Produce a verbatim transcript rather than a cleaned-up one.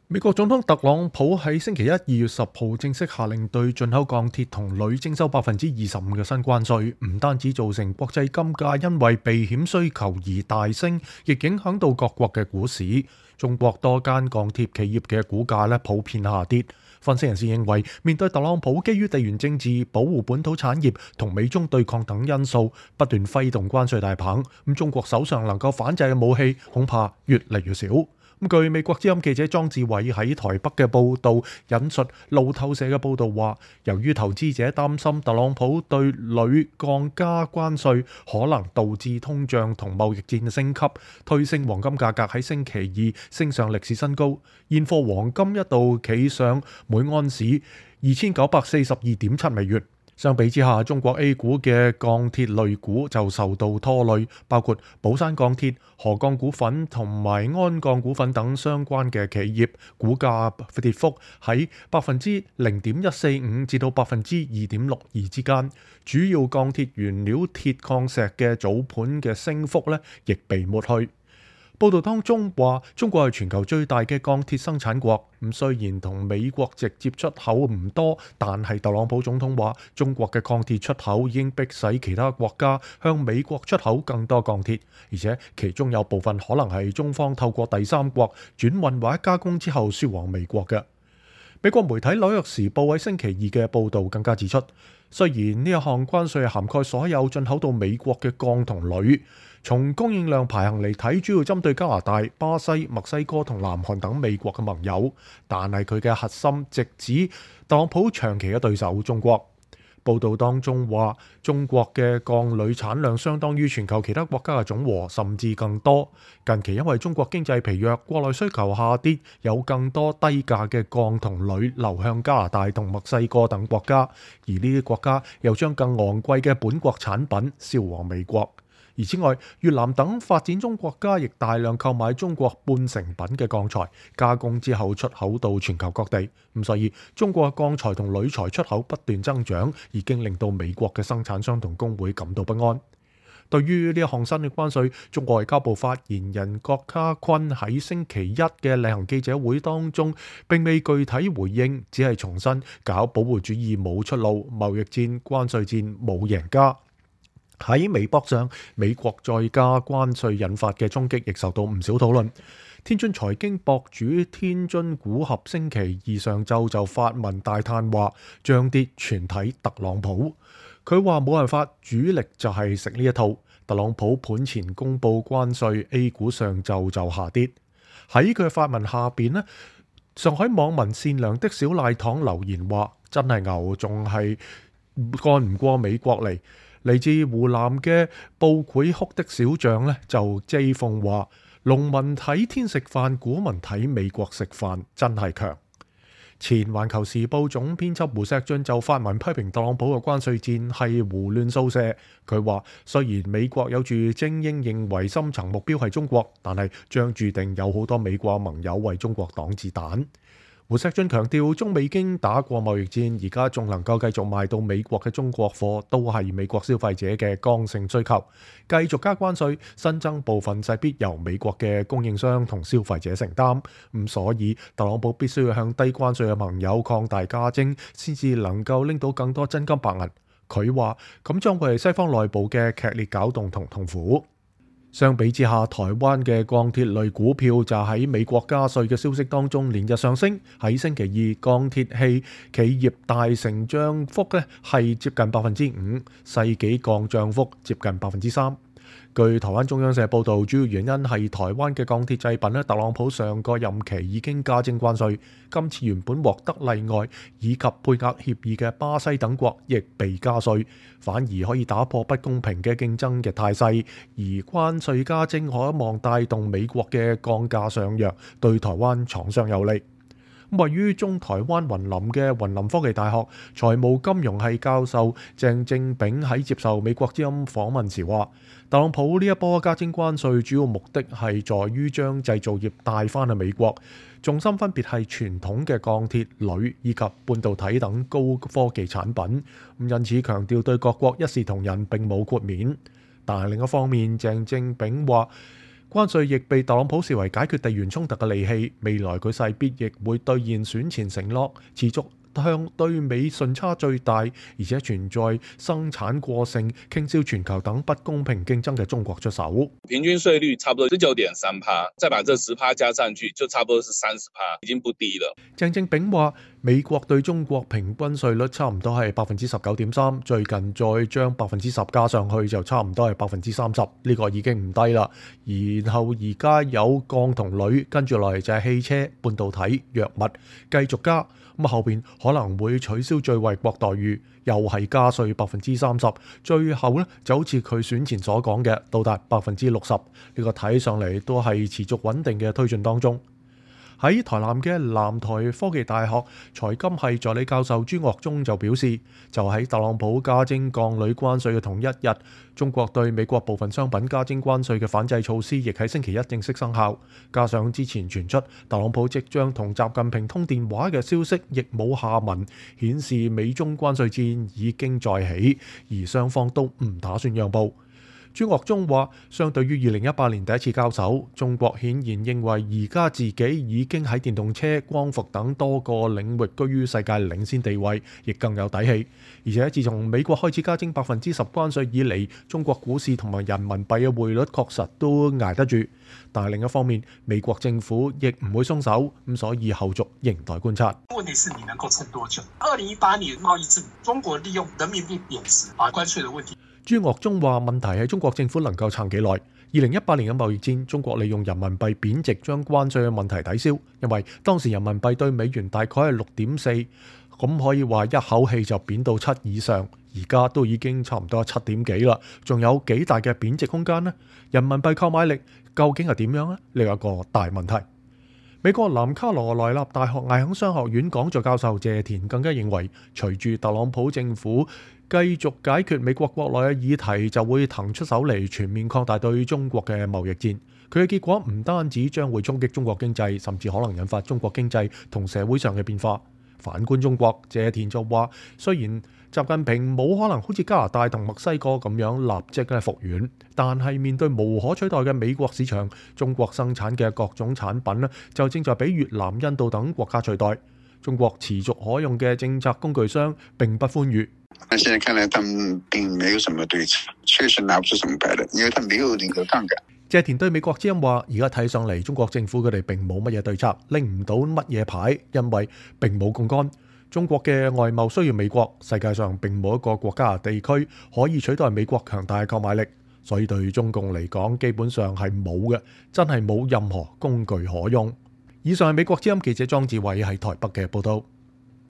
美國總統特朗普喺星期一二月十號正式下令對進口鋼鐵同鋁徵收百分之二十五嘅新關稅，唔單止造成國際金價因為避險需求而大升，亦影響到各國嘅股市。中國多間鋼鐵企業嘅股價咧普遍下跌。分析人士認為，面對特朗普基於地緣政治、保護本土產業同美中對抗等因素，不斷揮動關稅大棒，咁中國手上能夠反制嘅武器恐怕越嚟越少。據美國之音記者莊志偉喺台北嘅報導，引述路透社嘅報導話，由於投資者擔心特朗普對鋁降加關稅，可能導致通脹同貿易戰升級，推升黃金價格喺星期二升上歷史新高，現貨黃金一度企上每盎司二千九百四十二點七美元。相比之下，中國 A 股嘅鋼鐵類股就受到拖累，包括寶山鋼鐵、河鋼股份同埋鞍鋼股份等相關嘅企業，股價跌幅喺百分之零點一四五至到百分之二點六二之間。主要鋼鐵原料鐵礦石嘅早盤嘅升幅咧，亦被抹去。報道當中話，中國係全球最大嘅鋼鐵生產國。咁雖然同美國直接出口唔多，但係特朗普總統話，中國嘅鋼鐵出口已經迫使其他國家向美國出口更多鋼鐵，而且其中有部分可能係中方透過第三國轉運或者加工之後輸往美國嘅。美國媒體《紐約時報》喺星期二嘅報導更加指出，雖然呢一項關稅涵蓋所有進口到美國嘅鋼同鋁，從供應量排行嚟睇，主要針對加拿大、巴西、墨西哥同南韓等美國嘅盟友，但係佢嘅核心直指特朗普長期嘅對手中國。報道當中話，中國嘅鋼鋁產量相當於全球其他國家嘅總和，甚至更多。近期因為中國經濟疲弱，國內需求下跌，有更多低價嘅鋼同鋁流向加拿大同墨西哥等國家，而呢啲國家又將更昂貴嘅本國產品銷往美國。而此外，越南等發展中國家亦大量購買中國半成品嘅鋼材，加工之後出口到全球各地。咁所以中國嘅鋼材同鋁材出口不斷增長，已經令到美國嘅生產商同工會感到不安。對於呢一項新嘅關稅，中國外交部發言人郭家坤喺星期一嘅例行記者會當中並未具體回應，只係重申搞保護主義冇出路，貿易戰、關稅戰冇贏家。喺微博上，美國再加關稅引發嘅衝擊亦受到唔少討論。天津財經博主天津股俠星期二上晝就發文大嘆話，漲跌全睇特朗普。佢話冇辦法，主力就係食呢一套。特朗普盤前公布關稅 ，A 股上晝就下跌。喺佢發文下邊呢，上海網民善良的小奶糖留言話：真係牛，仲係幹唔過美國嚟。嚟自湖南嘅報繪哭的小將呢，就譏諷話：農民睇天食飯，股民睇美國食飯，真係強。前環球時報總編輯胡錫進就發文批評特朗普嘅關稅戰係胡亂掃射。佢話：雖然美國有住精英認為深層目標係中國，但係將注定有好多美國盟友為中國擋子彈。胡錫進強調，中美經打過貿易戰，而家仲能夠繼續賣到美國嘅中國貨，都係美國消費者嘅剛性需求。繼續加關稅，新增部分勢必由美國嘅供應商同消費者承擔。咁所以特朗普必須要向低關稅嘅盟友擴大加徵，先至能夠拎到更多真金白銀。佢話咁將會係西方內部嘅劇烈攪動同痛苦。相比之下，台灣嘅鋼鐵類股票就喺美國加稅嘅消息當中連日上升。喺星期二，鋼鐵係企業大成漲幅咧係接近百分之五，世紀鋼漲幅接近百分之三。據台灣中央社報導，主要原因係台灣嘅鋼鐵製品咧，特朗普上個任期已經加徵關稅，今次原本獲得例外以及配額協議嘅巴西等國亦被加稅，反而可以打破不公平嘅競爭嘅態勢，而關稅加徵可望帶動美國嘅鋼價上揚，對台灣廠商有利。位於中台灣雲林嘅雲林科技大學財務金融系教授鄭正炳喺接受美國之音訪問時話，特朗普呢一波加徵關稅主要目的係在於將製造業帶翻去美國，重心分別係傳統嘅鋼鐵、鋁以及半導體等高科技產品，因此強調對各國一視同仁並冇豁免。但係另一方面，鄭正炳話， 關稅亦被特朗普視為解決地緣衝突嘅利器，未來佢勢必亦會兌現選前承諾，持續向對美順差最大，而且存在生產過剩、傾銷全球等不公平競爭嘅中國出手。 平均稅率差不多十九點三趴，再把這十趴加上去，就差不多是三十趴，已經不低了。 鄭正炳話：美國對中國平均稅率差唔多係百分之十九點三，最近再將百分之十加上去，就差唔多係百分之三十，呢個已經唔低啦。然後而家有鋼同鋁，跟住落嚟就係汽車、半導體、藥物，繼續加。咁後邊可能會取消最惠國待遇，又係加稅百分之三十，最後咧就好似佢選前所講嘅，到達百分之六十。呢個睇上嚟都係持續穩定嘅推進當中。喺台南嘅南台科技大學財金系助理教授朱岳忠就表示，就喺特朗普加徵鋼鋁關稅嘅同一日，中國對美國部分商品加徵關稅嘅反制措施亦喺星期一正式生效。加上之前傳出特朗普即將同習近平通電話嘅消息亦冇下文，顯示美中關稅戰已經再起，而雙方都唔打算讓步。朱岳忠話：相對於二零一八年第一次交手，中國顯然認為而家自己已經喺電動車、光伏等多個領域居於世界領先地位，亦更有底氣。而且自從美國開始加徵百分之十關稅以嚟，中國股市同埋人民幣嘅匯率確實都捱得住。但係另一方面，美國政府亦唔會鬆手，咁所以後續仍待觀察。 問題是你能夠撐多久？二零一八年貿易戰，中國利用人民幣貶值啊，關稅的問題。 朱岳忠話：問題係中國政府能夠撐幾耐？二零一八年嘅貿易戰，中國利用人民幣貶值將關稅嘅問題抵消，因為當時人民幣對美元大概係六點四，咁可以話一口氣就貶到七以上，而家都已經差唔多七點幾啦，仲有幾大嘅貶值空間呢？人民幣購買力究竟係點樣呢？呢個個大問題。美國南卡羅來納大學艾肯商學院講座教授謝田更加認為，隨住特朗普政府繼續解決美國國內嘅議題，就會騰出手嚟全面擴大對中國嘅貿易戰。佢嘅結果唔單止將會衝擊中國經濟，甚至可能引發中國經濟同社會上嘅變化。反觀中國，謝田就話：雖然習近平冇可能好似加拿大同墨西哥咁樣立即嘅復原，但係面對無可取代嘅美國市場，中國生產嘅各種產品呢，就正在俾越南、印度等國家取代。中國持續可用嘅政策工具箱並不寬裕。 但現在看來，他們並沒有什麼對策，確實拿不出什麼牌的，因為他沒有那個槓桿。 謝田對美國之音話：而家睇上嚟，中國政府佢哋並冇乜嘢對策，拎唔到乜嘢牌，因為並冇槓桿。中國嘅外貿需要美國，世界上並冇一個國家地區可以取代美國強大嘅購買力，所以對中共嚟講，基本上係冇嘅，真係冇任何工具可用。以上係美國之音記者莊志偉喺台北嘅報道。